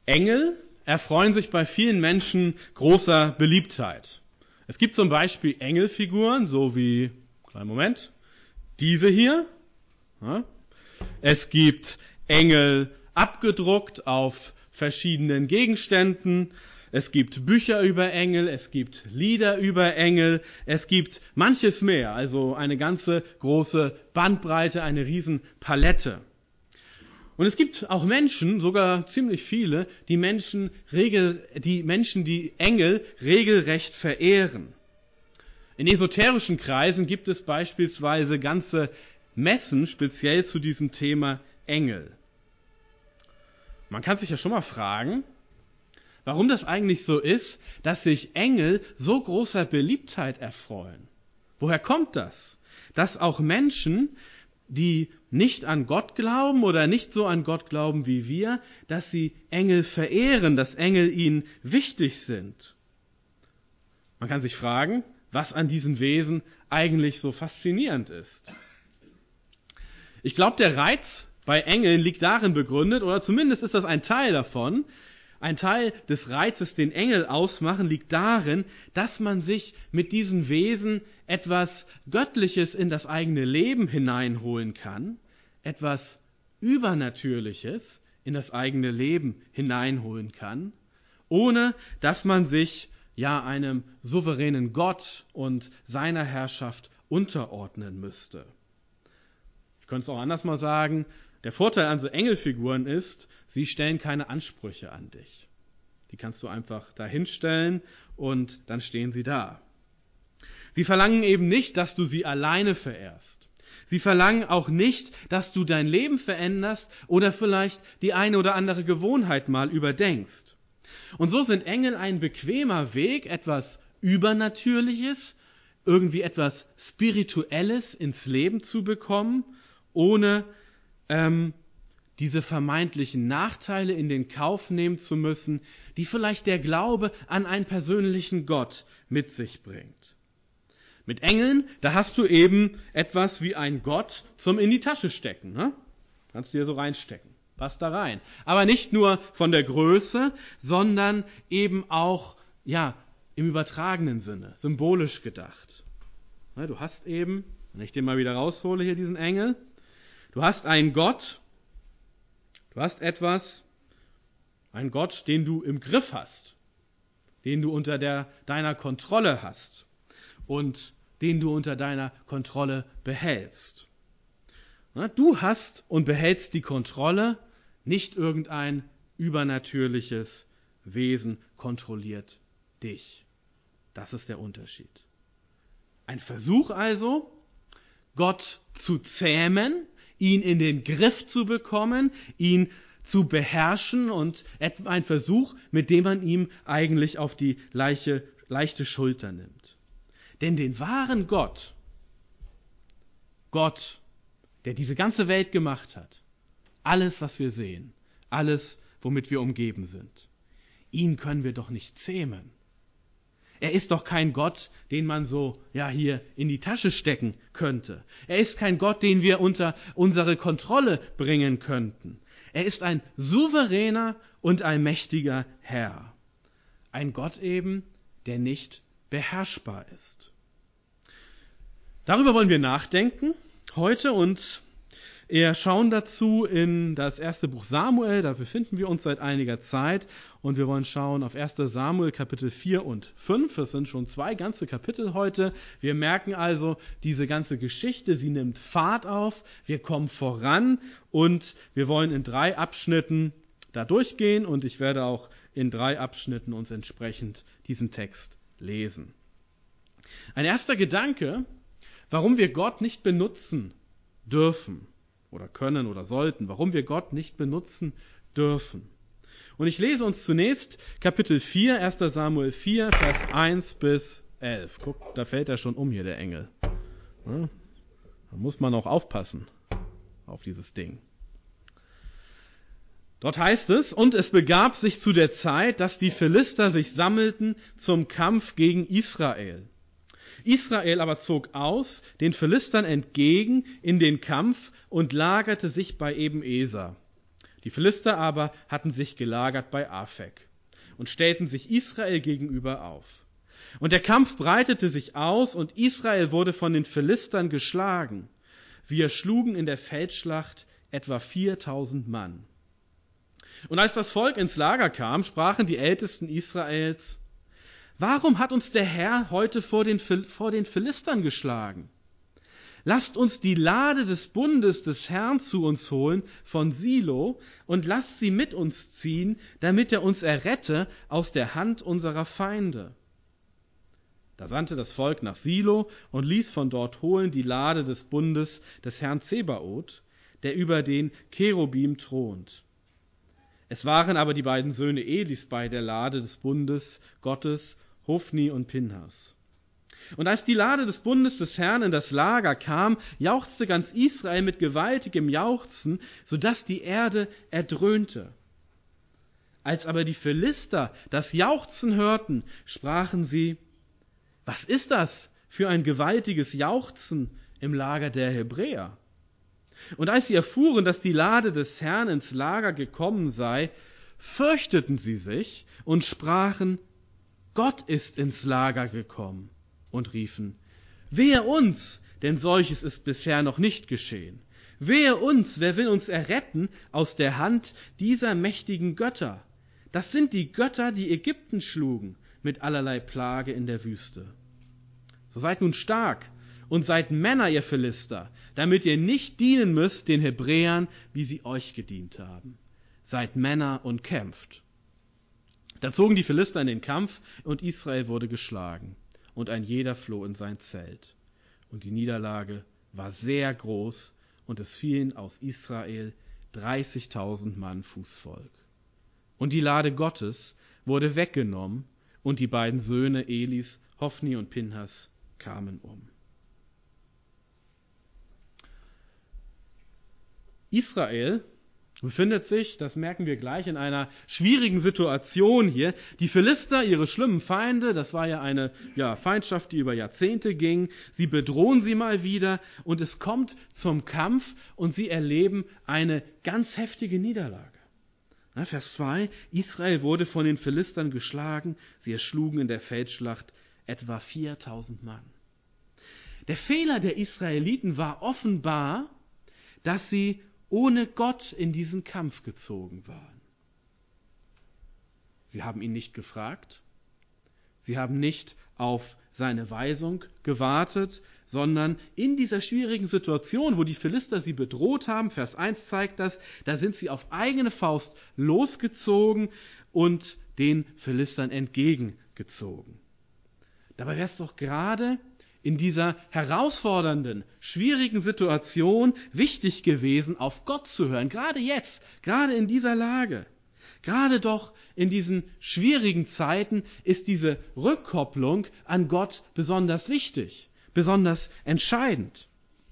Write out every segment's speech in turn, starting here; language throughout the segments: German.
Engel erfreuen sich bei vielen Menschen großer Beliebtheit. Es gibt zum Beispiel Engelfiguren, so wie, kleinen Moment, diese hier. Ja. Es gibt Engel abgedruckt auf verschiedenen Gegenständen. Es gibt Bücher über Engel, es gibt Lieder über Engel, es gibt manches mehr, also eine ganze große Bandbreite, eine riesen Palette. Und es gibt auch Menschen, sogar ziemlich viele, die Engel regelrecht verehren. In esoterischen Kreisen gibt es beispielsweise ganze Messen speziell zu diesem Thema Engel. Man kann sich ja schon mal fragen, warum das eigentlich so ist, dass sich Engel so großer Beliebtheit erfreuen. Woher kommt das? Dass auch Menschen, die nicht an Gott glauben oder nicht so an Gott glauben wie wir, dass sie Engel verehren, dass Engel ihnen wichtig sind. Man kann sich fragen, was an diesen Wesen eigentlich so faszinierend ist. Ich glaube, der Reiz bei Engeln liegt darin begründet, oder zumindest ist das ein Teil davon, ein Teil des Reizes, den Engel ausmachen, liegt darin, dass man sich mit diesen Wesen etwas Göttliches in das eigene Leben hineinholen kann, etwas Übernatürliches in das eigene Leben hineinholen kann, ohne dass man sich einem souveränen Gott und seiner Herrschaft unterordnen müsste. Ich könnte es auch anders mal sagen, der Vorteil an so Engelfiguren ist, sie stellen keine Ansprüche an dich. Die kannst du einfach dahinstellen und dann stehen sie da. Sie verlangen eben nicht, dass du sie alleine verehrst. Sie verlangen auch nicht, dass du dein Leben veränderst oder vielleicht die eine oder andere Gewohnheit mal überdenkst. Und so sind Engel ein bequemer Weg, etwas Übernatürliches, irgendwie etwas Spirituelles ins Leben zu bekommen, ohne diese vermeintlichen Nachteile in den Kauf nehmen zu müssen, die vielleicht der Glaube an einen persönlichen Gott mit sich bringt. Mit Engeln, da hast du eben etwas wie ein Gott zum in die Tasche stecken. Ne? Kannst du dir so reinstecken. Passt da rein. Aber nicht nur von der Größe, sondern eben auch im übertragenen Sinne, symbolisch gedacht. Ja, du hast eben, wenn ich den mal wieder raushole, hier diesen Engel, du hast einen Gott, du hast einen Gott, den du im Griff hast, den du unter deiner Kontrolle hast und den du unter deiner Kontrolle behältst. Du hast und behältst die Kontrolle, nicht irgendein übernatürliches Wesen kontrolliert dich. Das ist der Unterschied. Ein Versuch also, Gott zu zähmen, ihn in den Griff zu bekommen, ihn zu beherrschen und ein Versuch, mit dem man ihm eigentlich auf die leichte Schulter nimmt. Denn den wahren Gott, der diese ganze Welt gemacht hat, alles, was wir sehen, alles, womit wir umgeben sind, ihn können wir doch nicht zähmen. Er ist doch kein Gott, den man so hier in die Tasche stecken könnte. Er ist kein Gott, den wir unter unsere Kontrolle bringen könnten. Er ist ein souveräner und allmächtiger Herr. Ein Gott eben, der nicht beherrschbar ist. Darüber wollen wir nachdenken heute und schauen dazu in das erste Buch Samuel, da befinden wir uns seit einiger Zeit und wir wollen schauen auf 1. Samuel Kapitel 4 und 5. Das sind schon 2 ganze Kapitel heute. Wir merken also, diese ganze Geschichte, sie nimmt Fahrt auf, wir kommen voran und wir wollen in 3 Abschnitten da durchgehen und ich werde auch in 3 Abschnitten uns entsprechend diesen Text lesen. Ein erster Gedanke, warum wir Gott nicht benutzen dürfen oder können oder sollten, warum wir Gott nicht benutzen dürfen. Und ich lese uns zunächst Kapitel 4, 1. Samuel 4, Vers 1 bis 11. Guck, da fällt er schon um hier, der Engel. Ja, da muss man auch aufpassen auf dieses Ding. Dort heißt es, und es begab sich zu der Zeit, dass die Philister sich sammelten zum Kampf gegen Israel. Israel aber zog aus, den Philistern entgegen in den Kampf und lagerte sich bei Eben-Eser. Die Philister aber hatten sich gelagert bei Afek und stellten sich Israel gegenüber auf. Und der Kampf breitete sich aus, und Israel wurde von den Philistern geschlagen. Sie erschlugen in der Feldschlacht etwa 4000 Mann. Und als das Volk ins Lager kam, sprachen die Ältesten Israels: Warum hat uns der Herr heute vor den Philistern geschlagen? Lasst uns die Lade des Bundes des Herrn zu uns holen von Silo und lasst sie mit uns ziehen, damit er uns errette aus der Hand unserer Feinde. Da sandte das Volk nach Silo und ließ von dort holen die Lade des Bundes des Herrn Zebaoth, der über den Cherubim thront. Es waren aber die beiden Söhne Elis bei der Lade des Bundes Gottes, Hofni und Pinhas. Und als die Lade des Bundes des Herrn in das Lager kam, jauchzte ganz Israel mit gewaltigem Jauchzen, sodass die Erde erdröhnte. Als aber die Philister das Jauchzen hörten, sprachen sie: Was ist das für ein gewaltiges Jauchzen im Lager der Hebräer? Und als sie erfuhren, dass die Lade des Herrn ins Lager gekommen sei, fürchteten sie sich und sprachen: Gott ist ins Lager gekommen. Und riefen: Wehe uns, denn solches ist bisher noch nicht geschehen. Wehe uns, wer will uns erretten aus der Hand dieser mächtigen Götter? Das sind die Götter, die Ägypten schlugen mit allerlei Plage in der Wüste. So seid nun stark und seid Männer, ihr Philister, damit ihr nicht dienen müsst den Hebräern, wie sie euch gedient haben. Seid Männer und kämpft. Da zogen die Philister in den Kampf, und Israel wurde geschlagen, und ein jeder floh in sein Zelt. Und die Niederlage war sehr groß, und es fielen aus Israel 30.000 Mann Fußvolk. Und die Lade Gottes wurde weggenommen, und die beiden Söhne Elis, Hofni und Pinhas, kamen um. Israel befindet sich, das merken wir gleich, in einer schwierigen Situation hier. Die Philister, ihre schlimmen Feinde, das war ja eine Feindschaft, die über Jahrzehnte ging. Sie bedrohen sie mal wieder, und es kommt zum Kampf, und sie erleben eine ganz heftige Niederlage. Vers 2: Israel wurde von den Philistern geschlagen, sie erschlugen in der Feldschlacht etwa 4000 Mann. Der Fehler der Israeliten war offenbar, dass sie ohne Gott in diesen Kampf gezogen waren. Sie haben ihn nicht gefragt, sie haben nicht auf seine Weisung gewartet, sondern in dieser schwierigen Situation, wo die Philister sie bedroht haben, Vers 1 zeigt das, da sind sie auf eigene Faust losgezogen und den Philistern entgegengezogen. Dabei wäre es doch gerade in dieser herausfordernden, schwierigen Situation wichtig gewesen, auf Gott zu hören. Gerade jetzt, gerade in dieser Lage. Gerade doch in diesen schwierigen Zeiten ist diese Rückkopplung an Gott besonders wichtig, besonders entscheidend.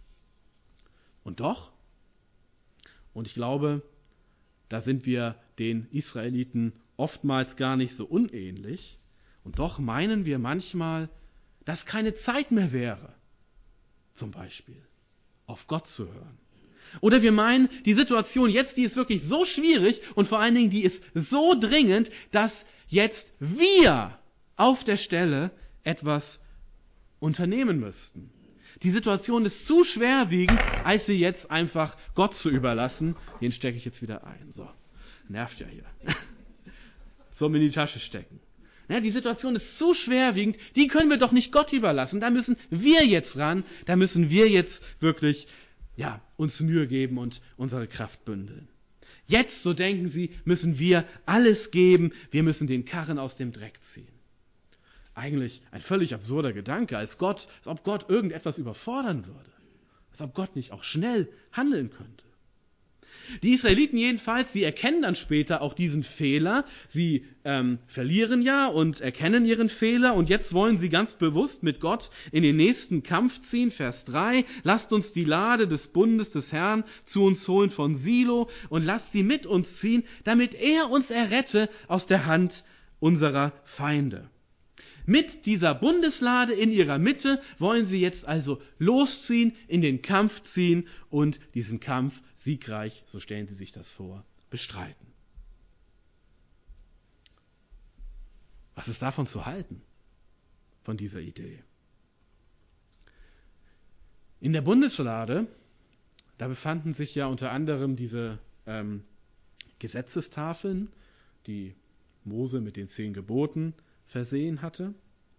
Und doch, und ich glaube, da sind wir den Israeliten oftmals gar nicht so unähnlich, und doch meinen wir manchmal, dass keine Zeit mehr wäre, zum Beispiel, auf Gott zu hören. Oder wir meinen, die Situation jetzt, die ist wirklich so schwierig und vor allen Dingen, die ist so dringend, dass jetzt wir auf der Stelle etwas unternehmen müssten. Die Situation ist zu schwerwiegend, als sie jetzt einfach Gott zu überlassen. Den stecke ich jetzt wieder ein. So, nervt ja hier. Zum in die Tasche stecken. Ja, die Situation ist zu schwerwiegend, die können wir doch nicht Gott überlassen. Da müssen wir jetzt ran, da müssen wir jetzt wirklich uns Mühe geben und unsere Kraft bündeln. Jetzt, so denken sie, müssen wir alles geben, wir müssen den Karren aus dem Dreck ziehen. Eigentlich ein völlig absurder Gedanke, als ob Gott irgendetwas überfordern würde, als ob Gott nicht auch schnell handeln könnte. Die Israeliten jedenfalls, sie erkennen dann später auch diesen Fehler. Sie verlieren ja und erkennen ihren Fehler, und jetzt wollen sie ganz bewusst mit Gott in den nächsten Kampf ziehen. Vers 3: Lasst uns die Lade des Bundes des Herrn zu uns holen von Silo und lasst sie mit uns ziehen, damit er uns errette aus der Hand unserer Feinde. Mit dieser Bundeslade in ihrer Mitte wollen sie jetzt also losziehen, in den Kampf ziehen und diesen Kampf siegreich, so stellen sie sich das vor, bestreiten. Was ist davon zu halten, von dieser Idee? In der Bundeslade, da befanden sich ja unter anderem diese Gesetzestafeln, die Mose mit den 10 Geboten versehen hatte.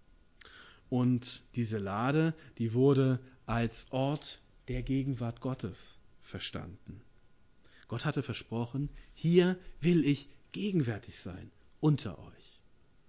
Und diese Lade, die wurde als Ort der Gegenwart Gottes verstanden. Gott hatte versprochen, hier will ich gegenwärtig sein, unter euch.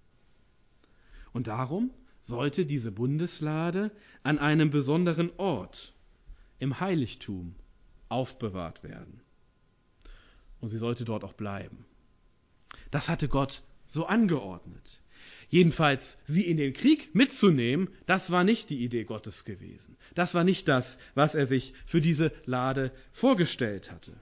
Und darum sollte diese Bundeslade an einem besonderen Ort im Heiligtum aufbewahrt werden. Und sie sollte dort auch bleiben. Das hatte Gott so angeordnet. Jedenfalls, sie in den Krieg mitzunehmen, das war nicht die Idee Gottes gewesen. Das war nicht das, was er sich für diese Lade vorgestellt hatte.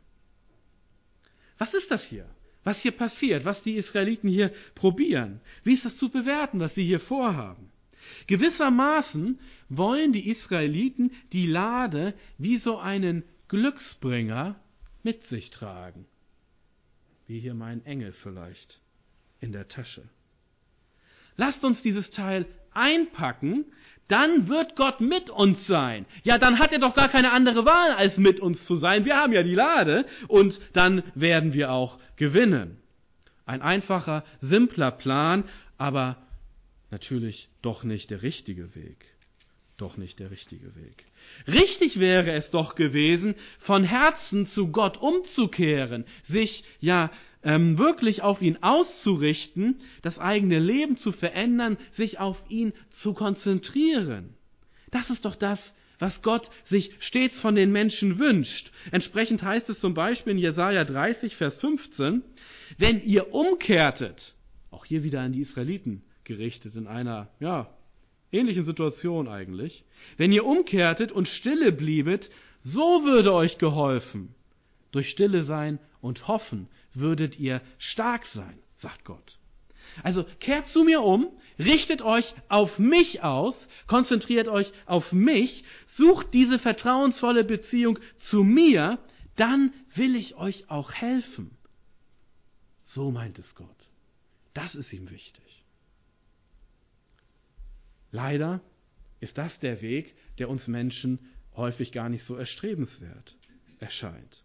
Was ist das hier? Was hier passiert? Was die Israeliten hier probieren? Wie ist das zu bewerten, was sie hier vorhaben? Gewissermaßen wollen die Israeliten die Lade wie so einen Glücksbringer mit sich tragen. Wie hier mein Engel vielleicht in der Tasche. Lasst uns dieses Teil einpacken, dann wird Gott mit uns sein. Ja, dann hat er doch gar keine andere Wahl, als mit uns zu sein. Wir haben ja die Lade und dann werden wir auch gewinnen. Ein einfacher, simpler Plan, aber natürlich doch nicht der richtige Weg. Doch nicht der richtige Weg. Richtig wäre es doch gewesen, von Herzen zu Gott umzukehren, sich wirklich auf ihn auszurichten, das eigene Leben zu verändern, sich auf ihn zu konzentrieren. Das ist doch das, was Gott sich stets von den Menschen wünscht. Entsprechend heißt es zum Beispiel in Jesaja 30, Vers 15, wenn ihr umkehrtet, auch hier wieder an die Israeliten gerichtet, in einer, ähnlichen Situation eigentlich, wenn ihr umkehrtet und stille bliebet, so würde euch geholfen. Durch Stille sein und hoffen würdet ihr stark sein, sagt Gott. Also kehrt zu mir um, richtet euch auf mich aus, konzentriert euch auf mich, sucht diese vertrauensvolle Beziehung zu mir, dann will ich euch auch helfen. So meint es Gott. Das ist ihm wichtig. Leider ist das der Weg, der uns Menschen häufig gar nicht so erstrebenswert erscheint.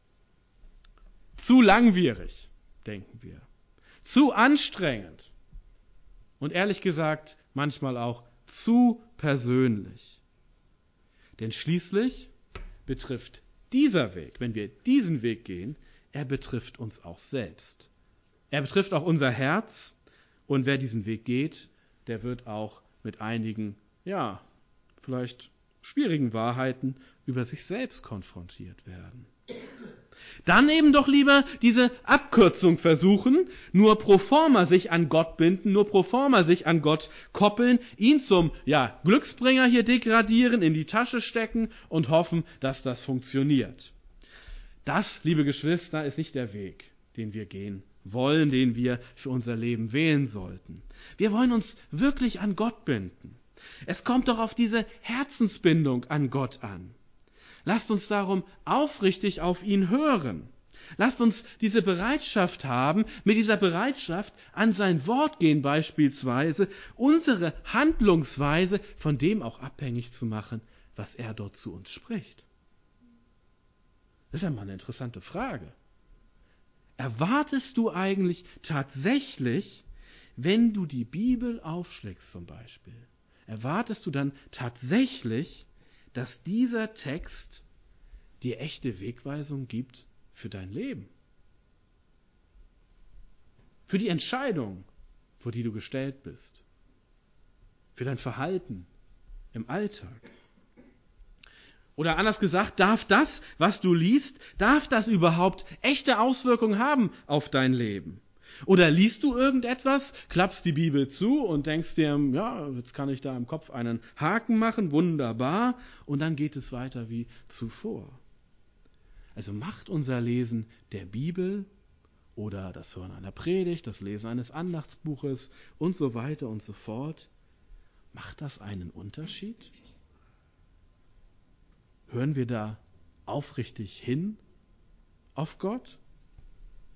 Zu langwierig, denken wir. Zu anstrengend. Und ehrlich gesagt, manchmal auch zu persönlich. Denn schließlich betrifft dieser Weg, wenn wir diesen Weg gehen, er betrifft uns auch selbst. Er betrifft auch unser Herz. Und wer diesen Weg geht, der wird auch mit einigen, vielleicht schwierigen Wahrheiten über sich selbst konfrontiert werden. Dann eben doch lieber diese Abkürzung versuchen, nur pro forma sich an Gott binden, nur pro forma sich an Gott koppeln, ihn zum Glücksbringer hier degradieren, in die Tasche stecken und hoffen, dass das funktioniert. Das, liebe Geschwister, ist nicht der Weg, den wir gehen wollen, den wir für unser Leben wählen sollten. Wir wollen uns wirklich an Gott binden. Es kommt doch auf diese Herzensbindung an Gott an. Lasst uns darum aufrichtig auf ihn hören. Lasst uns diese Bereitschaft haben, mit dieser Bereitschaft an sein Wort gehen beispielsweise, unsere Handlungsweise von dem auch abhängig zu machen, was er dort zu uns spricht. Das ist ja mal eine interessante Frage. Erwartest du eigentlich tatsächlich, wenn du die Bibel aufschlägst zum Beispiel, erwartest du dann tatsächlich, dass dieser Text dir echte Wegweisung gibt für dein Leben? Für die Entscheidung, vor die du gestellt bist. Für dein Verhalten im Alltag. Oder anders gesagt, darf das, was du liest, darf das überhaupt echte Auswirkungen haben auf dein Leben? Oder liest du irgendetwas, klappst die Bibel zu und denkst dir, jetzt kann ich da im Kopf einen Haken machen, wunderbar, und dann geht es weiter wie zuvor. Also macht unser Lesen der Bibel oder das Hören einer Predigt, das Lesen eines Andachtsbuches und so weiter und so fort, macht das einen Unterschied? Hören wir da aufrichtig hin auf Gott?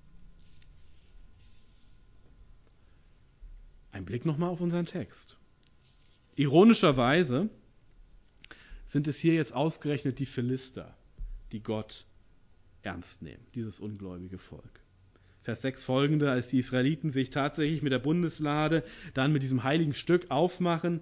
Ein Blick nochmal auf unseren Text. Ironischerweise sind es hier jetzt ausgerechnet die Philister, die Gott ernst nehmen, dieses ungläubige Volk. Vers 6 folgende, als die Israeliten sich tatsächlich mit der Bundeslade dann mit diesem heiligen Stück aufmachen,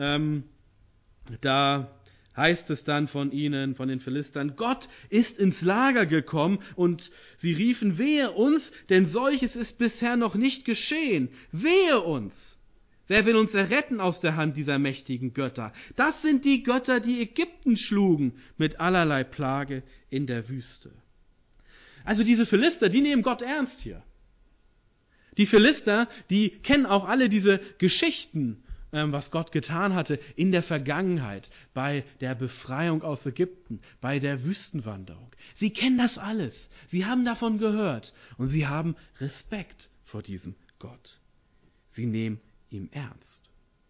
da heißt es dann von ihnen, von den Philistern, Gott ist ins Lager gekommen und sie riefen, wehe uns, denn solches ist bisher noch nicht geschehen. Wehe uns! Wer will uns erretten aus der Hand dieser mächtigen Götter? Das sind die Götter, die Ägypten schlugen mit allerlei Plage in der Wüste. Also diese Philister, die nehmen Gott ernst hier. Die Philister, die kennen auch alle diese Geschichten, was Gott getan hatte in der Vergangenheit, bei der Befreiung aus Ägypten, bei der Wüstenwanderung. Sie kennen das alles. Sie haben davon gehört und sie haben Respekt vor diesem Gott. Sie nehmen ihm ernst.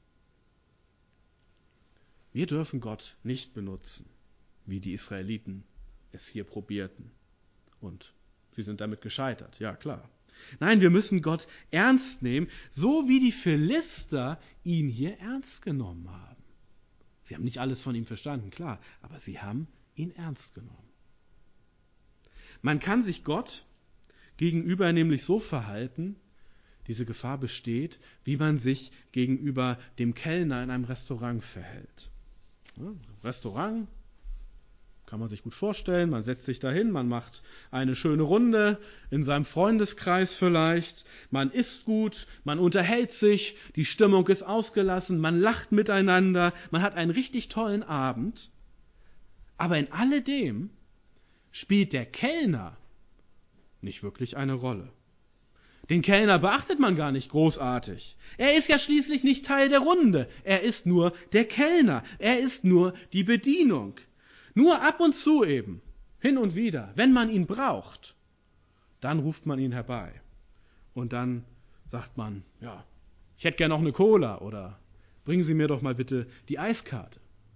Wir dürfen Gott nicht benutzen, wie die Israeliten es hier probierten. Und sie sind damit gescheitert, ja klar. Nein, wir müssen Gott ernst nehmen, so wie die Philister ihn hier ernst genommen haben. Sie haben nicht alles von ihm verstanden, klar, aber sie haben ihn ernst genommen. Man kann sich Gott gegenüber nämlich so verhalten, diese Gefahr besteht, wie man sich gegenüber dem Kellner in einem Restaurant verhält. Ja, Restaurant kann man sich gut vorstellen, man setzt sich dahin, man macht eine schöne Runde, in seinem Freundeskreis vielleicht, man isst gut, man unterhält sich, die Stimmung ist ausgelassen, man lacht miteinander, man hat einen richtig tollen Abend. Aber in alledem spielt der Kellner nicht wirklich eine Rolle. Den Kellner beachtet man gar nicht großartig. Er ist ja schließlich nicht Teil der Runde. Er ist nur der Kellner. Er ist nur die Bedienung. Nur ab und zu eben, hin und wieder, wenn man ihn braucht, dann ruft man ihn herbei. Und dann sagt man, ja, ich hätte gerne noch eine Cola oder bringen Sie mir doch mal bitte die Eiskarte.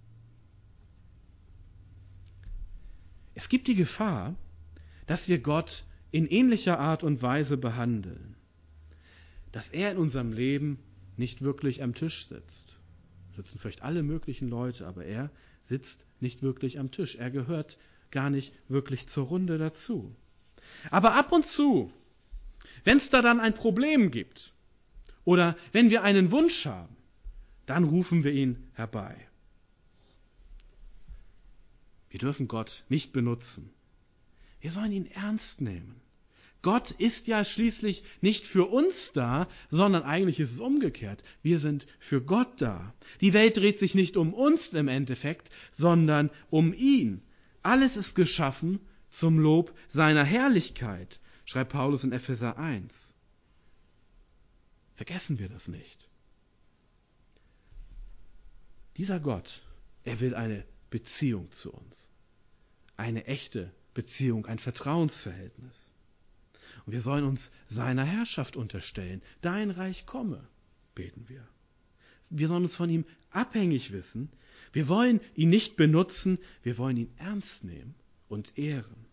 Es gibt die Gefahr, dass wir Gott in ähnlicher Art und Weise behandeln, dass er in unserem Leben nicht wirklich am Tisch sitzt. Da sitzen vielleicht alle möglichen Leute, aber er sitzt nicht wirklich am Tisch. Er gehört gar nicht wirklich zur Runde dazu. Aber ab und zu, wenn es da dann ein Problem gibt oder wenn wir einen Wunsch haben, dann rufen wir ihn herbei. Wir dürfen Gott nicht benutzen. Wir sollen ihn ernst nehmen. Gott ist ja schließlich nicht für uns da, sondern eigentlich ist es umgekehrt. Wir sind für Gott da. Die Welt dreht sich nicht um uns im Endeffekt, sondern um ihn. Alles ist geschaffen zum Lob seiner Herrlichkeit, schreibt Paulus in Epheser 1. Vergessen wir das nicht. Dieser Gott, er will eine Beziehung zu uns. Eine echte Beziehung, ein Vertrauensverhältnis. Und wir sollen uns seiner Herrschaft unterstellen. Dein Reich komme, beten wir. Wir sollen uns von ihm abhängig wissen. Wir wollen ihn nicht benutzen, wir wollen ihn ernst nehmen und ehren.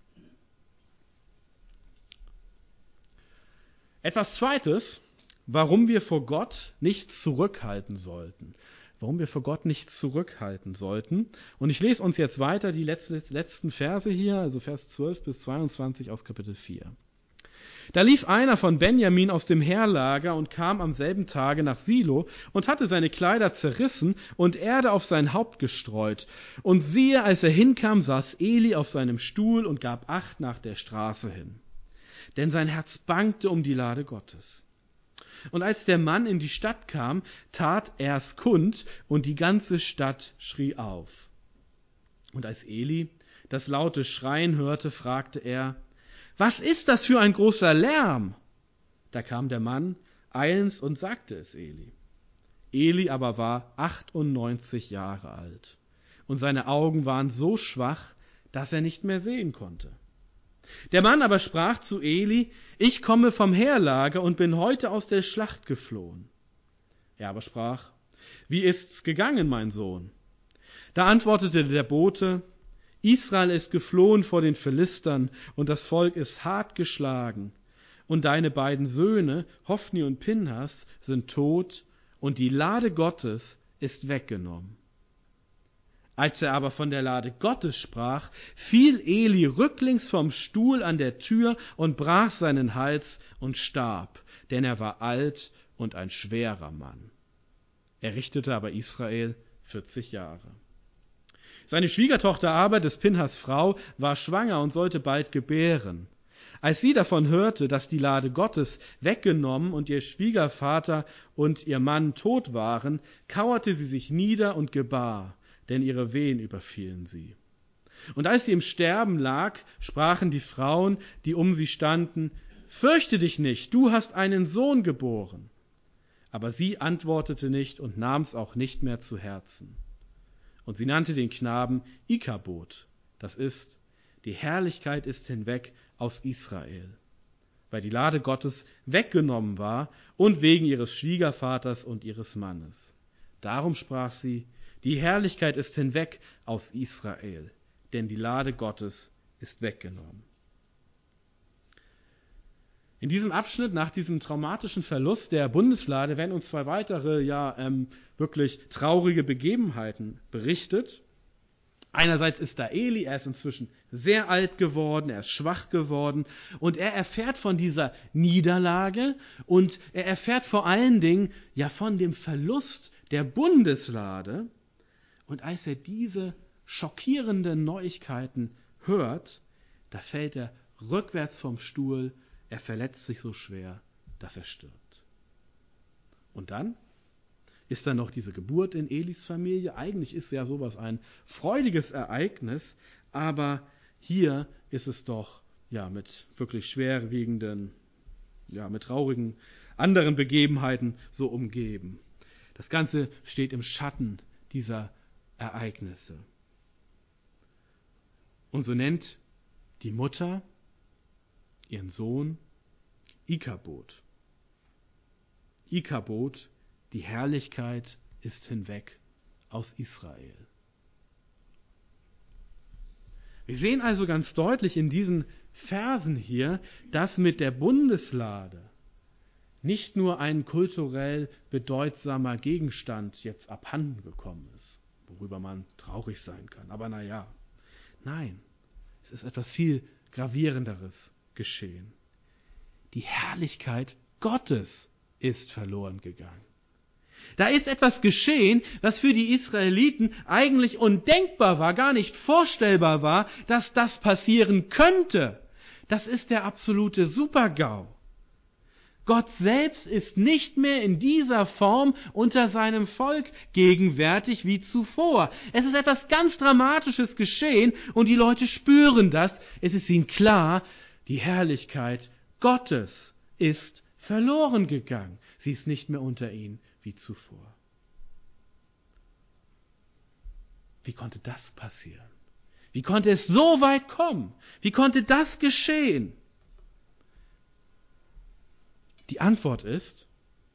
Etwas Zweites, warum wir vor Gott nichts zurückhalten sollten. Warum wir vor Gott nichts zurückhalten sollten. Und ich lese uns jetzt weiter die letzten Verse hier, also Vers 12 bis 22 aus Kapitel 4. Da lief einer von Benjamin aus dem Heerlager und kam am selben Tage nach Silo und hatte seine Kleider zerrissen und Erde auf sein Haupt gestreut. Und siehe, als er hinkam, saß Eli auf seinem Stuhl und gab Acht nach der Straße hin. Denn sein Herz bangte um die Lade Gottes. Und als der Mann in die Stadt kam, tat er's kund, und die ganze Stadt schrie auf. Und als Eli das laute Schreien hörte, fragte er, was ist das für ein großer Lärm? Da kam der Mann eilends und sagte es Eli. Eli aber war 98 Jahre alt, und seine Augen waren so schwach, dass er nicht mehr sehen konnte. Der Mann aber sprach zu Eli, ich komme vom Heerlager und bin heute aus der Schlacht geflohen. Er aber sprach, wie ist's gegangen, mein Sohn? Da antwortete der Bote, Israel ist geflohen vor den Philistern und das Volk ist hart geschlagen. und deine beiden Söhne, Hofni und Pinhas, sind tot und die Lade Gottes ist weggenommen. Als er aber von der Lade Gottes sprach, fiel Eli rücklings vom Stuhl an der Tür und brach seinen Hals und starb, denn er war alt und ein schwerer Mann. Er richtete aber Israel 40 Jahre. Seine Schwiegertochter aber, des Pinhas Frau, war schwanger und sollte bald gebären. Als sie davon hörte, dass die Lade Gottes weggenommen und ihr Schwiegervater und ihr Mann tot waren, kauerte sie sich nieder und gebar, denn ihre Wehen überfielen sie. Und als sie im Sterben lag, sprachen die Frauen, die um sie standen: Fürchte dich nicht, du hast einen Sohn geboren. Aber sie antwortete nicht und nahm es auch nicht mehr zu Herzen. Und sie nannte den Knaben Ikabod, das ist, die Herrlichkeit ist hinweg aus Israel, weil die Lade Gottes weggenommen war und wegen ihres Schwiegervaters und ihres Mannes. Darum sprach sie: Die Herrlichkeit ist hinweg aus Israel, denn die Lade Gottes ist weggenommen. In diesem Abschnitt, nach diesem traumatischen Verlust der Bundeslade, werden uns zwei weitere, wirklich traurige Begebenheiten berichtet. Einerseits ist da Eli, er ist inzwischen sehr alt geworden, er ist schwach geworden und er erfährt von dieser Niederlage und er erfährt vor allen Dingen von dem Verlust der Bundeslade. Und als er diese schockierenden Neuigkeiten hört, da fällt er rückwärts vom Stuhl, er verletzt sich so schwer, dass er stirbt. Und dann ist da noch diese Geburt in Elis Familie. Eigentlich ist ja sowas ein freudiges Ereignis, aber hier ist es doch mit wirklich schwerwiegenden, mit traurigen anderen Begebenheiten so umgeben. Das Ganze steht im Schatten dieser Ereignisse. Und so nennt die Mutter ihren Sohn Ikabod. Ikabod, die Herrlichkeit ist hinweg aus Israel. Wir sehen also ganz deutlich in diesen Versen hier, dass mit der Bundeslade nicht nur ein kulturell bedeutsamer Gegenstand jetzt abhanden gekommen ist, worüber man traurig sein kann. Aber nein, es ist etwas viel Gravierenderes geschehen. Die Herrlichkeit Gottes ist verloren gegangen. Da ist etwas geschehen, was für die Israeliten eigentlich undenkbar war, gar nicht vorstellbar war, dass das passieren könnte. Das ist der absolute Super-GAU. Gott selbst ist nicht mehr in dieser Form unter seinem Volk gegenwärtig wie zuvor. Es ist etwas ganz Dramatisches geschehen und die Leute spüren das. Es ist ihnen klar, die Herrlichkeit Gottes ist verloren gegangen. Sie ist nicht mehr unter ihnen wie zuvor. Wie konnte das passieren? Wie konnte es so weit kommen? Wie konnte das geschehen? Die Antwort ist,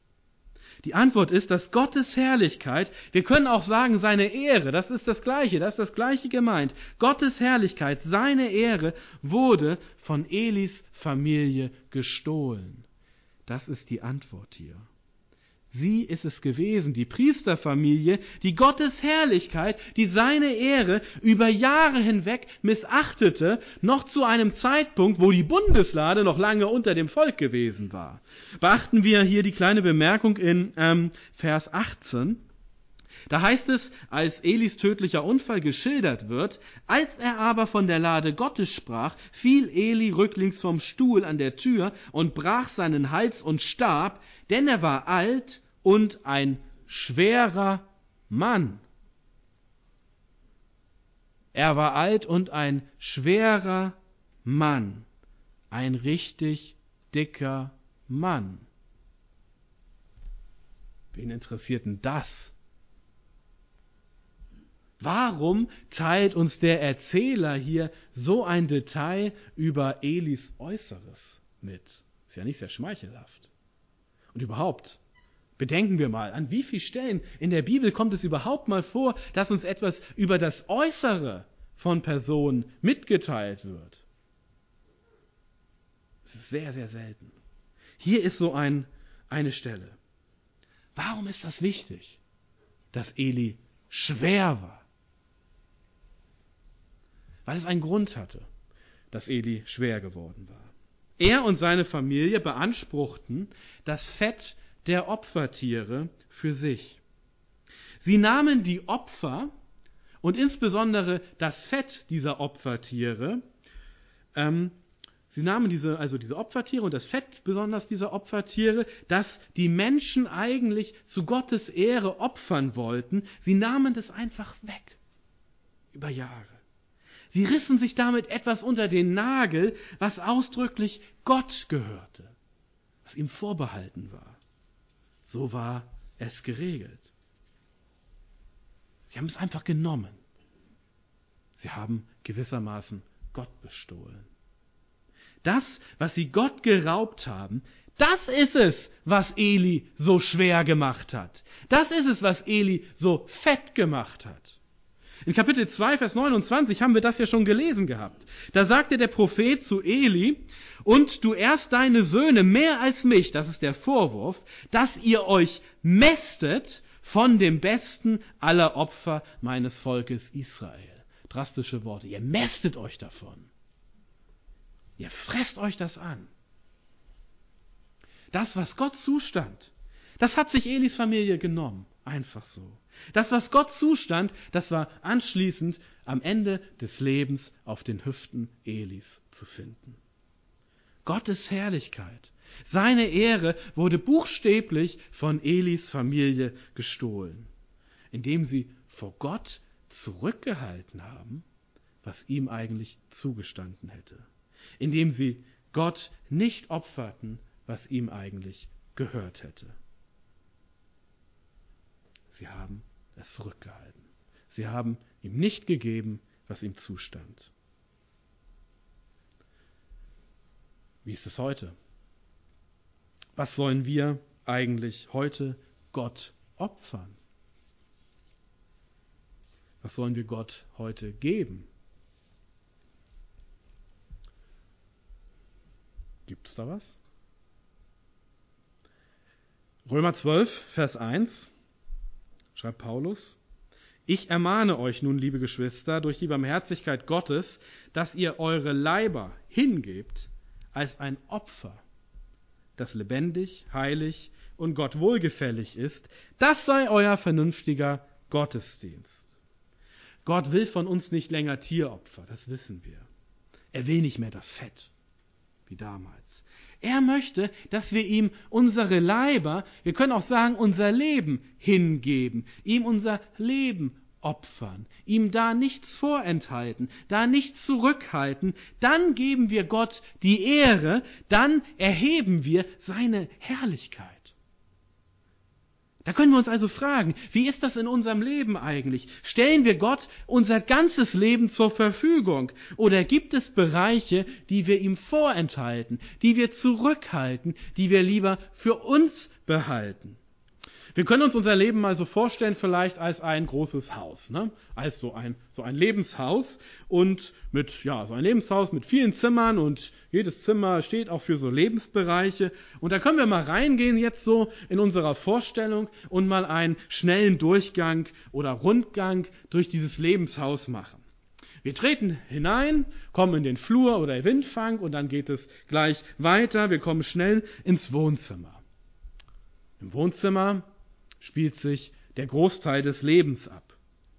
dass Gottes Herrlichkeit, wir können auch sagen seine Ehre, das ist das Gleiche gemeint. Gottes Herrlichkeit, seine Ehre wurde von Elis Familie gestohlen. Das ist die Antwort hier. Sie ist es gewesen, die Priesterfamilie, die Gottes Herrlichkeit, die seine Ehre über Jahre hinweg missachtete, noch zu einem Zeitpunkt, wo die Bundeslade noch lange unter dem Volk gewesen war. Beachten wir hier die kleine Bemerkung in Vers 18. Da heißt es, als Elis tödlicher Unfall geschildert wird: Als er aber von der Lade Gottes sprach, fiel Eli rücklings vom Stuhl an der Tür und brach seinen Hals und starb, denn er war alt und ein schwerer Mann. Er war alt und ein schwerer Mann. Ein richtig dicker Mann. Wen interessiert denn das? Warum teilt uns der Erzähler hier so ein Detail über Elis Äußeres mit? Ist ja nicht sehr schmeichelhaft. Und überhaupt, bedenken wir mal, an wie vielen Stellen in der Bibel kommt es überhaupt mal vor, dass uns etwas über das Äußere von Personen mitgeteilt wird? Es ist sehr, sehr selten. Hier ist so eine Stelle. Warum ist das wichtig, dass Eli schwer war? Weil es einen Grund hatte, dass Eli schwer geworden war. Er und seine Familie beanspruchten das Fett der Opfertiere für sich. Sie nahmen die Opfer und insbesondere das Fett dieser Opfertiere, sie nahmen diese Opfertiere und das Fett besonders dieser Opfertiere, das die Menschen eigentlich zu Gottes Ehre opfern wollten, sie nahmen das einfach weg über Jahre. Sie rissen sich damit etwas unter den Nagel, was ausdrücklich Gott gehörte, was ihm vorbehalten war. So war es geregelt. Sie haben es einfach genommen. Sie haben gewissermaßen Gott bestohlen. Das, was sie Gott geraubt haben, das ist es, was Eli so schwer gemacht hat. Das ist es, was Eli so fett gemacht hat. In Kapitel 2, Vers 29 haben wir das ja schon gelesen gehabt. Da sagte der Prophet zu Eli, und du ehrst deine Söhne mehr als mich, das ist der Vorwurf, dass ihr euch mästet von dem Besten aller Opfer meines Volkes Israel. Drastische Worte. Ihr mästet euch davon. Ihr fresst euch das an. Das, was Gott zustand, das hat sich Elis Familie genommen. Einfach so. Das, was Gott zustand, das war anschließend am Ende des Lebens auf den Hüften Elis zu finden. Gottes Herrlichkeit, seine Ehre wurde buchstäblich von Elis Familie gestohlen, indem sie vor Gott zurückgehalten haben, was ihm eigentlich zugestanden hätte, indem sie Gott nicht opferten, was ihm eigentlich gehört hätte. Sie haben es zurückgehalten. Sie haben ihm nicht gegeben, was ihm zustand. Wie ist es heute? Was sollen wir eigentlich heute Gott opfern? Was sollen wir Gott heute geben? Gibt es da was? Römer 12, Vers 1 schreibt Paulus: Ich ermahne euch nun, liebe Geschwister, durch die Barmherzigkeit Gottes, dass ihr eure Leiber hingebt als ein Opfer, das lebendig, heilig und Gott wohlgefällig ist. Das sei euer vernünftiger Gottesdienst. Gott will von uns nicht länger Tieropfer, das wissen wir. Er will nicht mehr das Fett, wie damals. Er möchte, dass wir ihm unsere Leiber, wir können auch sagen, unser Leben hingeben, ihm unser Leben opfern, ihm da nichts vorenthalten, da nichts zurückhalten, dann geben wir Gott die Ehre, dann erheben wir seine Herrlichkeit. Da können wir uns also fragen, wie ist das in unserem Leben eigentlich? Stellen wir Gott unser ganzes Leben zur Verfügung? Oder gibt es Bereiche, die wir ihm vorenthalten, die wir zurückhalten, die wir lieber für uns behalten? Wir können uns unser Leben mal so vorstellen, vielleicht als ein großes Haus, ne? Als so ein Lebenshaus und so ein Lebenshaus mit vielen Zimmern und jedes Zimmer steht auch für so Lebensbereiche. Und da können wir mal reingehen jetzt so in unserer Vorstellung und mal einen schnellen Durchgang oder Rundgang durch dieses Lebenshaus machen. Wir treten hinein, kommen in den Flur oder Windfang und dann geht es gleich weiter. Wir kommen schnell ins Wohnzimmer. Im Wohnzimmer spielt sich der Großteil des Lebens ab.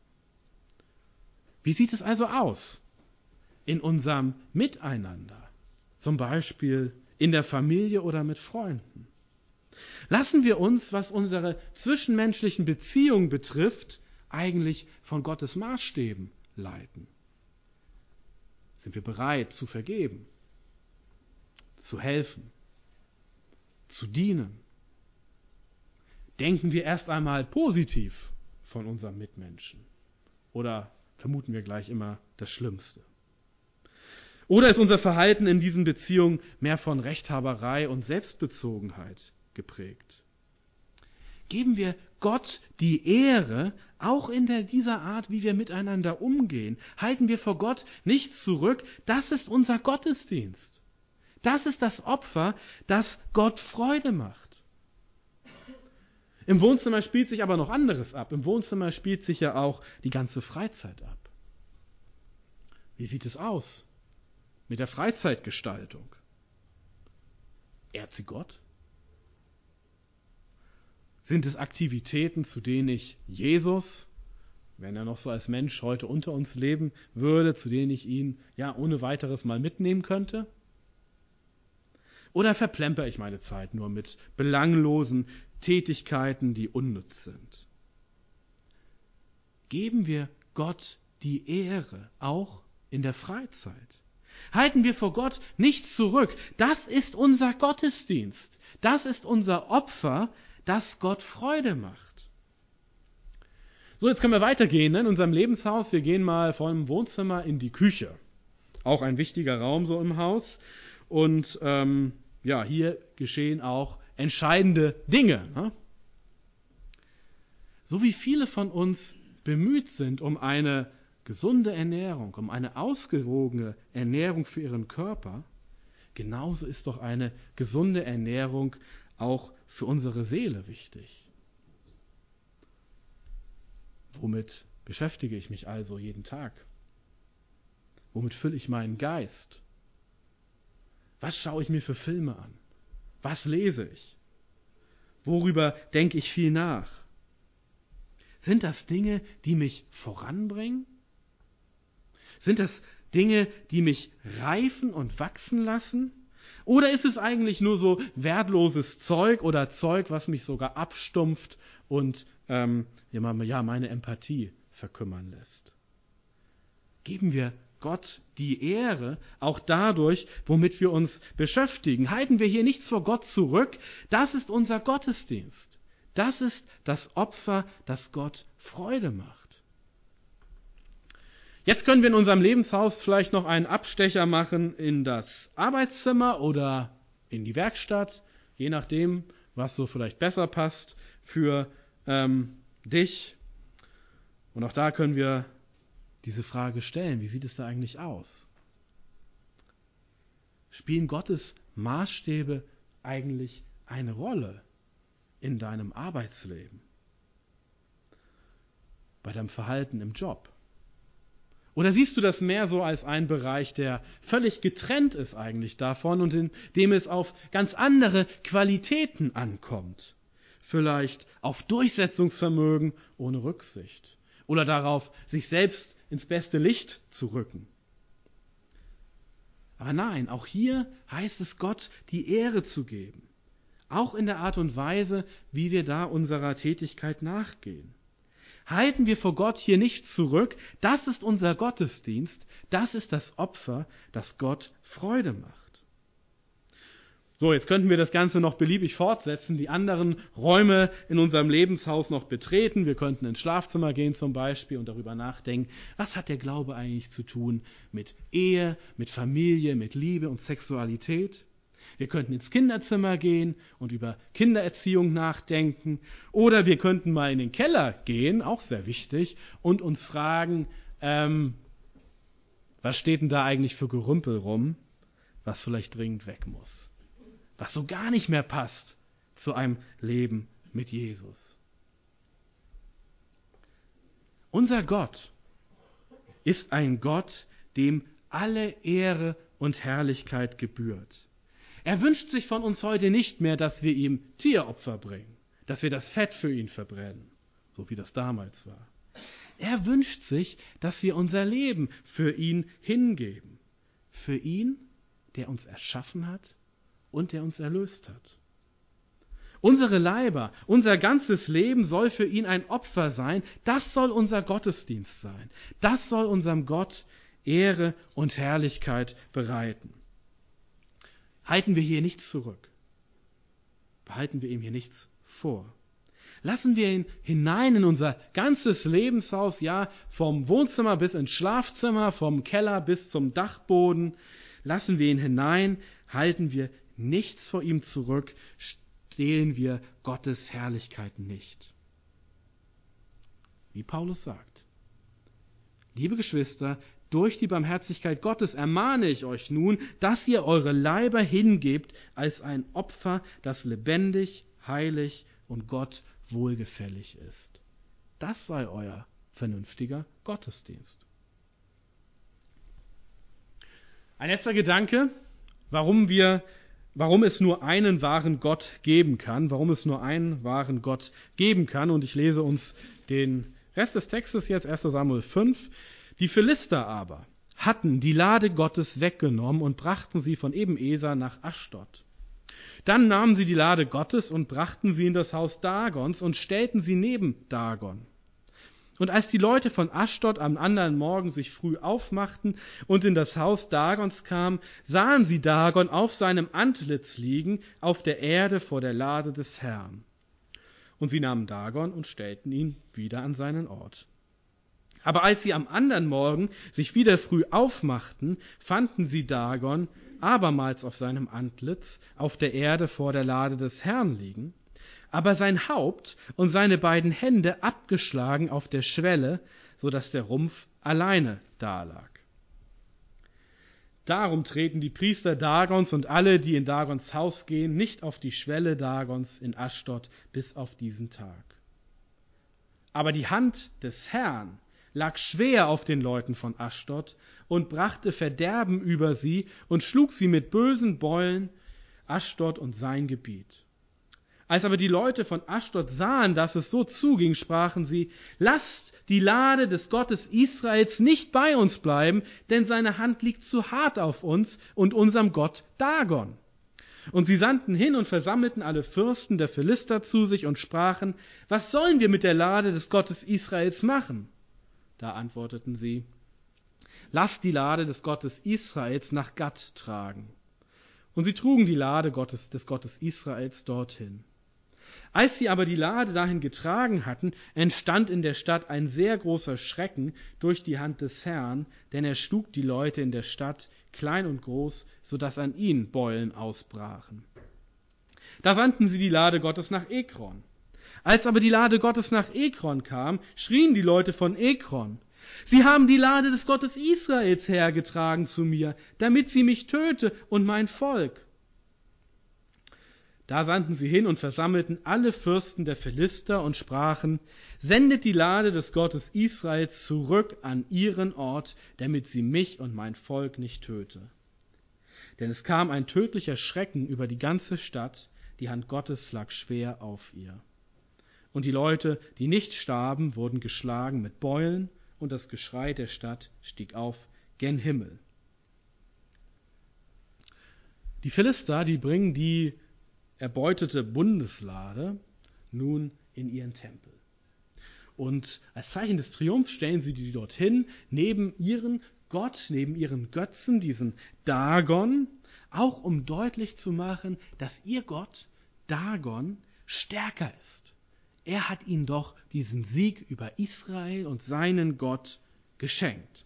Wie sieht es also aus in unserem Miteinander? Zum Beispiel in der Familie oder mit Freunden. Lassen wir uns, was unsere zwischenmenschlichen Beziehungen betrifft, eigentlich von Gottes Maßstäben leiten? Sind wir bereit zu vergeben, zu helfen, zu dienen? Denken wir erst einmal positiv von unserem Mitmenschen? Oder vermuten wir gleich immer das Schlimmste? Oder ist unser Verhalten in diesen Beziehungen mehr von Rechthaberei und Selbstbezogenheit geprägt? Geben wir Gott die Ehre, auch in dieser Art, wie wir miteinander umgehen? Halten wir vor Gott nichts zurück? Das ist unser Gottesdienst. Das ist das Opfer, das Gott Freude macht. Im Wohnzimmer spielt sich aber noch anderes ab. Im Wohnzimmer spielt sich ja auch die ganze Freizeit ab. Wie sieht es aus mit der Freizeitgestaltung? Ehrt sie Gott? Sind es Aktivitäten, zu denen ich Jesus, wenn er noch so als Mensch heute unter uns leben würde, zu denen ich ihn ja ohne weiteres mal mitnehmen könnte? Oder verplemper ich meine Zeit nur mit belanglosen Tätigkeiten, die unnütz sind? Geben wir Gott die Ehre, auch in der Freizeit? Halten wir vor Gott nichts zurück? Das ist unser Gottesdienst. Das ist unser Opfer, das Gott Freude macht. So, jetzt können wir weitergehen in unserem Lebenshaus. Wir gehen mal vom Wohnzimmer in die Küche. Auch ein wichtiger Raum so im Haus. Und hier geschehen auch entscheidende Dinge. Ne? So wie viele von uns bemüht sind um eine gesunde Ernährung, um eine ausgewogene Ernährung für ihren Körper, genauso ist doch eine gesunde Ernährung auch für unsere Seele wichtig. Womit beschäftige ich mich also jeden Tag? Womit fülle ich meinen Geist? Was schaue ich mir für Filme an? Was lese ich? Worüber denke ich viel nach? Sind das Dinge, die mich voranbringen? Sind das Dinge, die mich reifen und wachsen lassen? Oder ist es eigentlich nur so wertloses Zeug oder Zeug, was mich sogar abstumpft und meine Empathie verkümmern lässt? Geben wir Gott die Ehre, auch dadurch, womit wir uns beschäftigen. Halten wir hier nichts vor Gott zurück. Das ist unser Gottesdienst. Das ist das Opfer, das Gott Freude macht. Jetzt können wir in unserem Lebenshaus vielleicht noch einen Abstecher machen in das Arbeitszimmer oder in die Werkstatt, je nachdem, was so vielleicht besser passt für dich. Und auch da können wir diese Frage stellen, wie sieht es da eigentlich aus? Spielen Gottes Maßstäbe eigentlich eine Rolle in deinem Arbeitsleben? Bei deinem Verhalten im Job? Oder siehst du das mehr so als einen Bereich, der völlig getrennt ist eigentlich davon und in dem es auf ganz andere Qualitäten ankommt? Vielleicht auf Durchsetzungsvermögen ohne Rücksicht oder darauf, sich selbst ins beste Licht zu rücken. Aber nein, auch hier heißt es Gott die Ehre zu geben. Auch in der Art und Weise, wie wir da unserer Tätigkeit nachgehen. Halten wir vor Gott hier nichts zurück. Das ist unser Gottesdienst. Das ist das Opfer, das Gott Freude macht. So, jetzt könnten wir das Ganze noch beliebig fortsetzen, die anderen Räume in unserem Lebenshaus noch betreten. Wir könnten ins Schlafzimmer gehen zum Beispiel und darüber nachdenken, was hat der Glaube eigentlich zu tun mit Ehe, mit Familie, mit Liebe und Sexualität? Wir könnten ins Kinderzimmer gehen und über Kindererziehung nachdenken. Oder wir könnten mal in den Keller gehen, auch sehr wichtig, und uns fragen, was steht denn da eigentlich für Gerümpel rum, was vielleicht dringend weg muss? Was so gar nicht mehr passt zu einem Leben mit Jesus. Unser Gott ist ein Gott, dem alle Ehre und Herrlichkeit gebührt. Er wünscht sich von uns heute nicht mehr, dass wir ihm Tieropfer bringen, dass wir das Fett für ihn verbrennen, so wie das damals war. Er wünscht sich, dass wir unser Leben für ihn hingeben. Für ihn, der uns erschaffen hat und der uns erlöst hat. Unsere Leiber, unser ganzes Leben soll für ihn ein Opfer sein. Das soll unser Gottesdienst sein. Das soll unserem Gott Ehre und Herrlichkeit bereiten. Halten wir hier nichts zurück. Behalten wir ihm hier nichts vor. Lassen wir ihn hinein in unser ganzes Lebenshaus, ja, vom Wohnzimmer bis ins Schlafzimmer, vom Keller bis zum Dachboden. Lassen wir ihn hinein, halten wir nichts vor ihm zurück, stehlen wir Gottes Herrlichkeit nicht. Wie Paulus sagt, liebe Geschwister, Durch die Barmherzigkeit Gottes ermahne ich euch nun, dass ihr eure Leiber hingebt als ein Opfer, das lebendig, heilig und Gott wohlgefällig ist. Das sei euer vernünftiger Gottesdienst. Ein letzter Gedanke, warum es nur einen wahren Gott geben kann, Und ich lese uns den Rest des Textes jetzt, 1. Samuel 5. Die Philister aber hatten die Lade Gottes weggenommen und brachten sie von Ebeneser nach Aschdod. Dann nahmen sie die Lade Gottes und brachten sie in das Haus Dagons und stellten sie neben Dagon. Und als die Leute von Aschdod am anderen Morgen sich früh aufmachten und in das Haus Dagons kamen, sahen sie Dagon auf seinem Antlitz liegen, auf der Erde vor der Lade des Herrn. Und sie nahmen Dagon und stellten ihn wieder an seinen Ort. Aber als sie am anderen Morgen sich wieder früh aufmachten, fanden sie Dagon abermals auf seinem Antlitz, auf der Erde vor der Lade des Herrn liegen, aber sein Haupt und seine beiden Hände abgeschlagen auf der Schwelle, so dass der Rumpf alleine dalag. Darum treten die Priester Dagons und alle, die in Dagons Haus gehen, nicht auf die Schwelle Dagons in Aschdod bis auf diesen Tag. Aber die Hand des Herrn lag schwer auf den Leuten von Aschdod und brachte Verderben über sie und schlug sie mit bösen Beulen, Aschdod und sein Gebiet. Als aber die Leute von Aschdod sahen, dass es so zuging, sprachen sie: Lasst die Lade des Gottes Israels nicht bei uns bleiben, denn seine Hand liegt zu hart auf uns und unserem Gott Dagon. Und sie sandten hin und versammelten alle Fürsten der Philister zu sich und sprachen: Was sollen wir mit der Lade des Gottes Israels machen? Da antworteten sie: Lasst die Lade des Gottes Israels nach Gat tragen. Und sie trugen die Lade des Gottes Israels dorthin. Als sie aber die Lade dahin getragen hatten, entstand in der Stadt ein sehr großer Schrecken durch die Hand des Herrn, denn er schlug die Leute in der Stadt, klein und groß, so dass an ihnen Beulen ausbrachen. Da sandten sie die Lade Gottes nach Ekron. Als aber die Lade Gottes nach Ekron kam, schrien die Leute von Ekron: Sie haben die Lade des Gottes Israels hergetragen zu mir, damit sie mich töte und mein Volk. Da sandten sie hin und versammelten alle Fürsten der Philister und sprachen: Sendet die Lade des Gottes Israels zurück an ihren Ort, damit sie mich und mein Volk nicht töte. Denn es kam ein tödlicher Schrecken über die ganze Stadt, die Hand Gottes lag schwer auf ihr. Und die Leute, die nicht starben, wurden geschlagen mit Beulen, und das Geschrei der Stadt stieg auf gen Himmel. Die Philister, die bringen die erbeutete Bundeslade nun in ihren Tempel. Und als Zeichen des Triumphs stellen sie die dorthin, neben ihren Gott, neben ihren Götzen, diesen Dagon, auch um deutlich zu machen, dass ihr Gott, Dagon, stärker ist. Er hat ihnen doch diesen Sieg über Israel und seinen Gott geschenkt.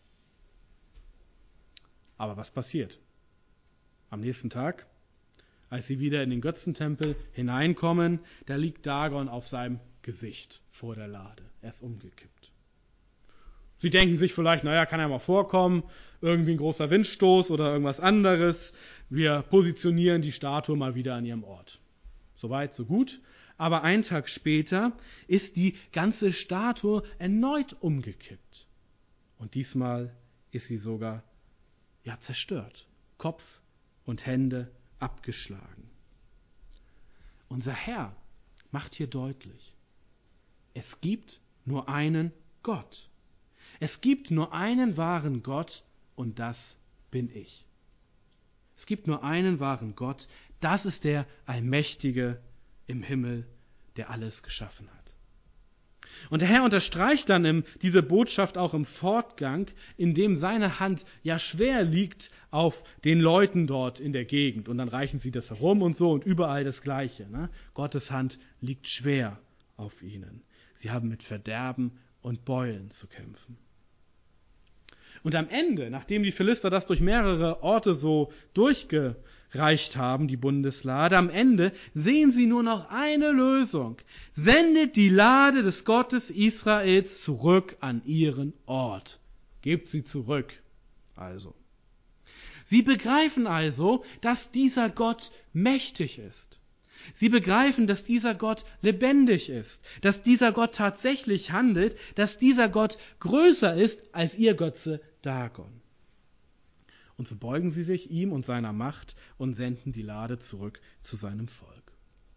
Aber was passiert? Am nächsten Tag, als sie wieder in den Götzentempel hineinkommen, da liegt Dagon auf seinem Gesicht vor der Lade. Er ist umgekippt. Sie denken sich vielleicht, kann ja mal vorkommen, irgendwie ein großer Windstoß oder irgendwas anderes. Wir positionieren die Statue mal wieder an ihrem Ort. Soweit, so gut. Aber einen Tag später ist die ganze Statue erneut umgekippt. Und diesmal ist sie sogar zerstört. Kopf und Hände abgeschlagen. Unser Herr macht hier deutlich: Es gibt nur einen Gott. Es gibt nur einen wahren Gott, und das bin ich. Es gibt nur einen wahren Gott, das ist der Allmächtige im Himmel, der alles geschaffen hat. Und der Herr unterstreicht dann diese Botschaft auch im Fortgang, indem seine Hand schwer liegt auf den Leuten dort in der Gegend. Und dann reichen sie das herum und so und überall das Gleiche. Ne? Gottes Hand liegt schwer auf ihnen. Sie haben mit Verderben und Beulen zu kämpfen. Und am Ende, nachdem die Philister das durch mehrere Orte so durchgereicht haben, die Bundeslade, am Ende sehen sie nur noch eine Lösung. Sendet die Lade des Gottes Israels zurück an ihren Ort. Gebt sie zurück. Also. Sie begreifen also, dass dieser Gott mächtig ist. Sie begreifen, dass dieser Gott lebendig ist, dass dieser Gott tatsächlich handelt, dass dieser Gott größer ist als ihr Götze Dagon. Und so beugen sie sich ihm und seiner Macht und senden die Lade zurück zu seinem Volk.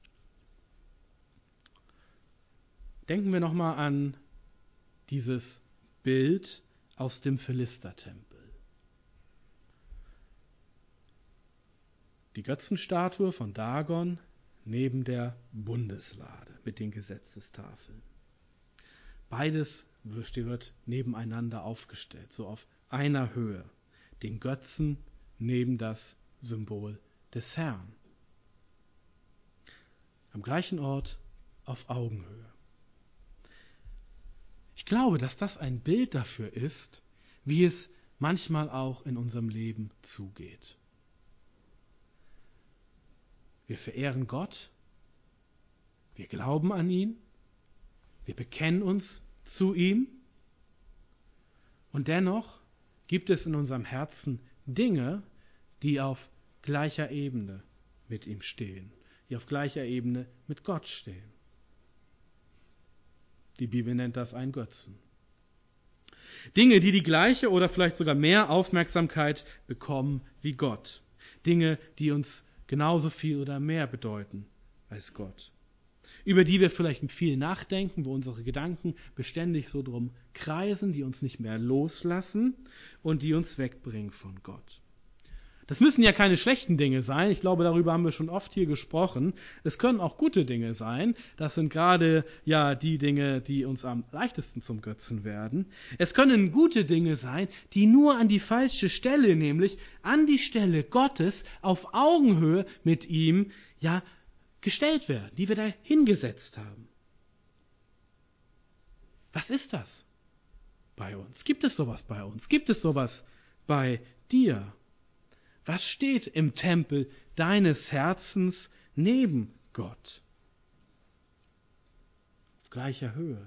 Denken wir nochmal an dieses Bild aus dem Philistertempel. Die Götzenstatue von Dagon neben der Bundeslade mit den Gesetzestafeln. Beides wird nebeneinander aufgestellt, so auf einer Höhe. Den Götzen neben das Symbol des Herrn. Am gleichen Ort auf Augenhöhe. Ich glaube, dass das ein Bild dafür ist, wie es manchmal auch in unserem Leben zugeht. Wir verehren Gott, wir glauben an ihn, wir bekennen uns zu ihm und dennoch gibt es in unserem Herzen Dinge, die auf gleicher Ebene mit ihm stehen, die auf gleicher Ebene mit Gott stehen. Die Bibel nennt das einen Götzen. Dinge, die die gleiche oder vielleicht sogar mehr Aufmerksamkeit bekommen wie Gott. Dinge, die uns genauso viel oder mehr bedeuten als Gott. Über die wir vielleicht mit viel nachdenken, wo unsere Gedanken beständig so drum kreisen, die uns nicht mehr loslassen und die uns wegbringen von Gott. Das müssen ja keine schlechten Dinge sein. Ich glaube, darüber haben wir schon oft hier gesprochen. Es können auch gute Dinge sein. Das sind gerade ja die Dinge, die uns am leichtesten zum Götzen werden. Es können gute Dinge sein, die nur an die falsche Stelle, nämlich an die Stelle Gottes auf Augenhöhe mit ihm, ja, gestellt werden, die wir da hingesetzt haben. Was ist das bei uns? Gibt es sowas bei uns? Gibt es sowas bei dir? Was steht im Tempel deines Herzens neben Gott? Auf gleicher Höhe.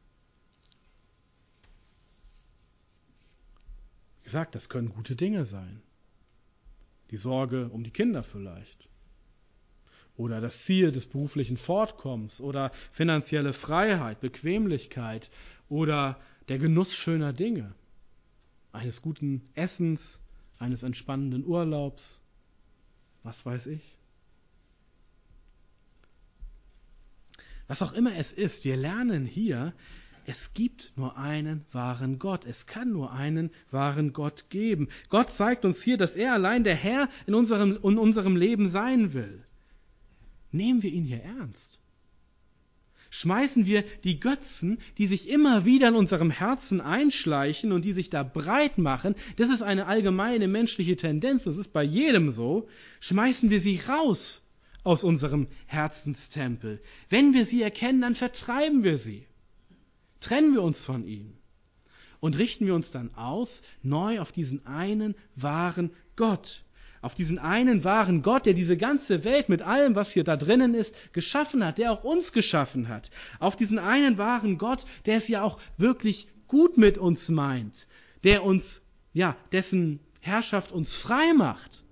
Wie gesagt, das können gute Dinge sein. Die Sorge um die Kinder vielleicht. Oder das Ziel des beruflichen Fortkommens oder finanzielle Freiheit, Bequemlichkeit oder der Genuss schöner Dinge, eines guten Essens, eines entspannenden Urlaubs, was weiß ich. Was auch immer es ist, wir lernen hier, es gibt nur einen wahren Gott. Es kann nur einen wahren Gott geben. Gott zeigt uns hier, dass er allein der Herr in unserem Leben sein will. Nehmen wir ihn hier ernst. Schmeißen wir die Götzen, die sich immer wieder in unserem Herzen einschleichen und die sich da breit machen, das ist eine allgemeine menschliche Tendenz, das ist bei jedem so, schmeißen wir sie raus aus unserem Herzenstempel. Wenn wir sie erkennen, dann vertreiben wir sie. Trennen wir uns von ihnen und richten wir uns dann aus, neu auf diesen einen wahren Gott. Auf diesen einen wahren Gott, der diese ganze Welt mit allem, was hier da drinnen ist, geschaffen hat, der auch uns geschaffen hat. Auf diesen einen wahren Gott, der es ja auch wirklich gut mit uns meint, der uns, ja, dessen Herrschaft uns frei macht.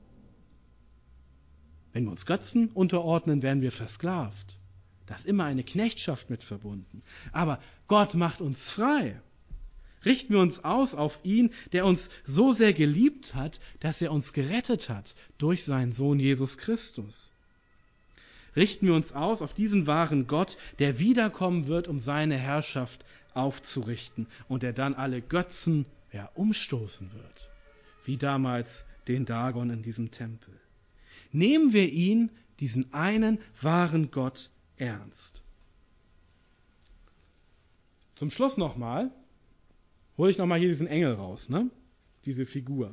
Wenn wir uns Götzen unterordnen, werden wir versklavt. Da ist immer eine Knechtschaft mit verbunden. Aber Gott macht uns frei. Richten wir uns aus auf ihn, der uns so sehr geliebt hat, dass er uns gerettet hat durch seinen Sohn Jesus Christus. Richten wir uns aus auf diesen wahren Gott, der wiederkommen wird, um seine Herrschaft aufzurichten und der dann alle Götzen umstoßen wird, wie damals den Dagon in diesem Tempel. Nehmen wir ihn, diesen einen wahren Gott, ernst. Zum Schluss hole ich nochmal hier diesen Engel raus, ne? Diese Figur.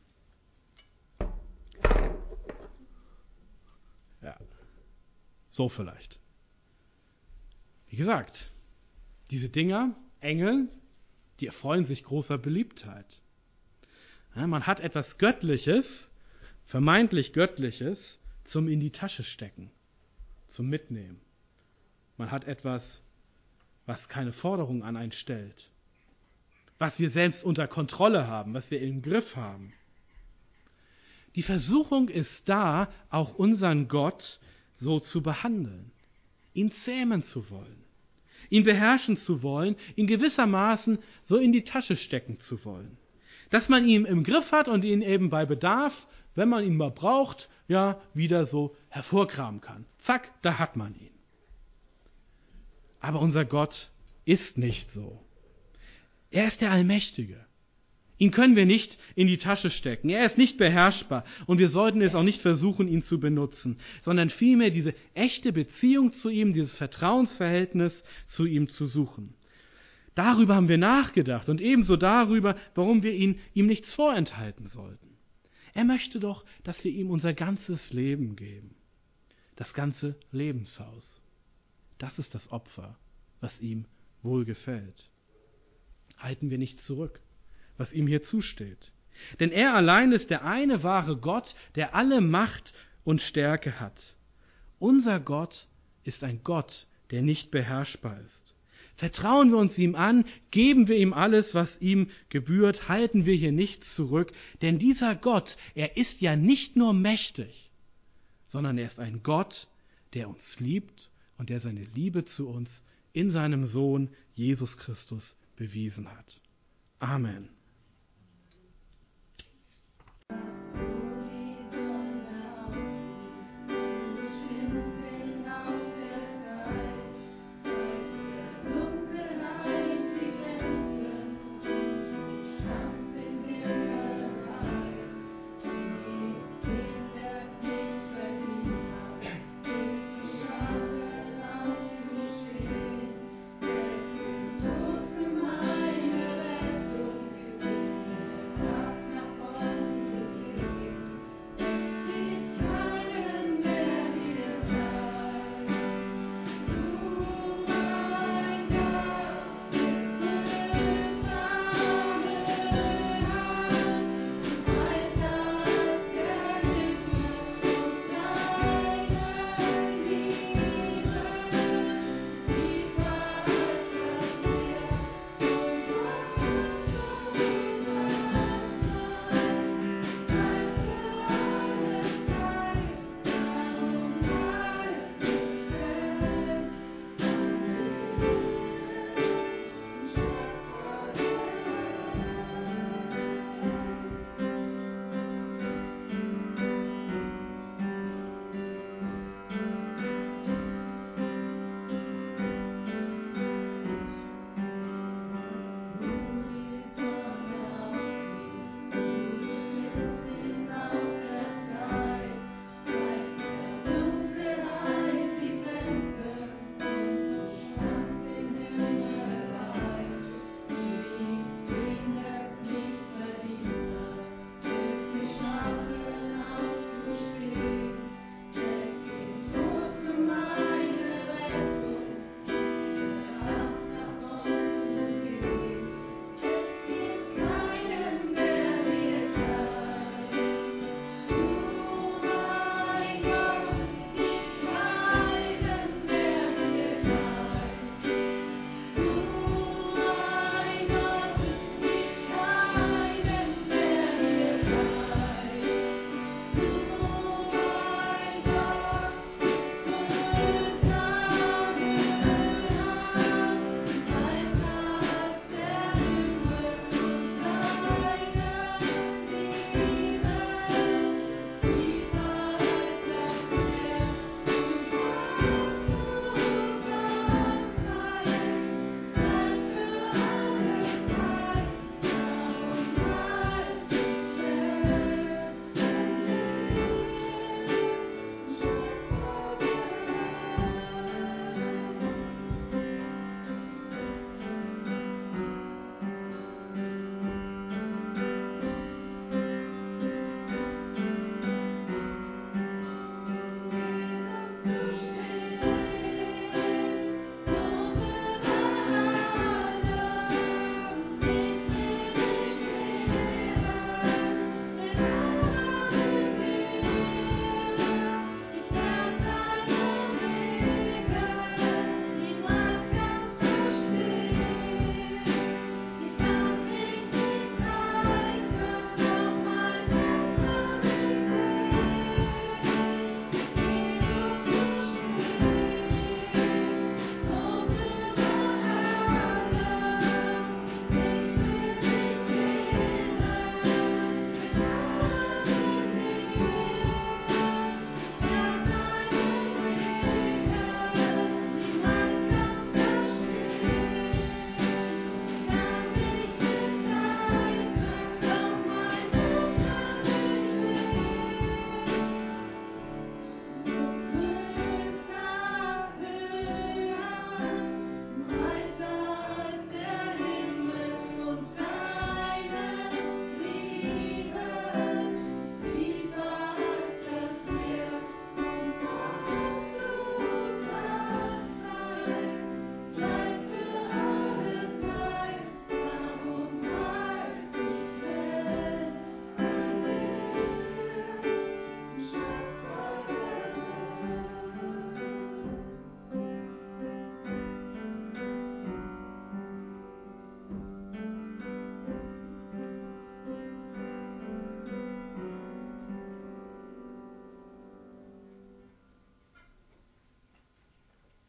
Ja, so vielleicht. Wie gesagt, diese Dinger, Engel, die erfreuen sich großer Beliebtheit. Ja, man hat etwas Göttliches, vermeintlich Göttliches, zum in die Tasche stecken, zum Mitnehmen. Man hat etwas, was keine Forderung an einen stellt. was wir selbst unter Kontrolle haben, was wir im Griff haben. Die Versuchung ist da, auch unseren Gott so zu behandeln, ihn zähmen zu wollen, ihn beherrschen zu wollen, ihn gewissermaßen so in die Tasche stecken zu wollen. Dass man ihn im Griff hat und ihn eben bei Bedarf, wenn man ihn mal braucht, ja, wieder so hervorkramen kann. Zack, da hat man ihn. Aber unser Gott ist nicht so. Er ist der Allmächtige. Ihn können wir nicht in die Tasche stecken. Er ist nicht beherrschbar und wir sollten es auch nicht versuchen, ihn zu benutzen, sondern vielmehr diese echte Beziehung zu ihm, dieses Vertrauensverhältnis zu ihm zu suchen. Darüber haben wir nachgedacht und ebenso darüber, warum wir ihm nichts vorenthalten sollten. Er möchte doch, dass wir ihm unser ganzes Leben geben, das ganze Lebenshaus. Das ist das Opfer, was ihm wohlgefällt. Halten wir nichts zurück, was ihm hier zusteht. Denn er allein ist der eine wahre Gott, der alle Macht und Stärke hat. Unser Gott ist ein Gott, der nicht beherrschbar ist. Vertrauen wir uns ihm an, geben wir ihm alles, was ihm gebührt, halten wir hier nichts zurück. Denn dieser Gott, er ist ja nicht nur mächtig, sondern er ist ein Gott, der uns liebt und der seine Liebe zu uns in seinem Sohn Jesus Christus bewiesen hat. Amen.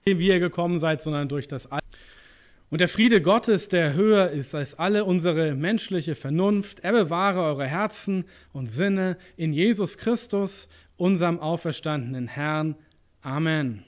wie ihr gekommen seid, sondern durch das All. Und der Friede Gottes, der höher ist als alle unsere menschliche Vernunft, er bewahre eure Herzen und Sinne in Jesus Christus, unserem auferstandenen Herrn. Amen.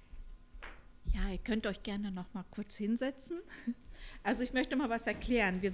Könnt euch gerne noch mal kurz hinsetzen. Also ich möchte mal was erklären. Wir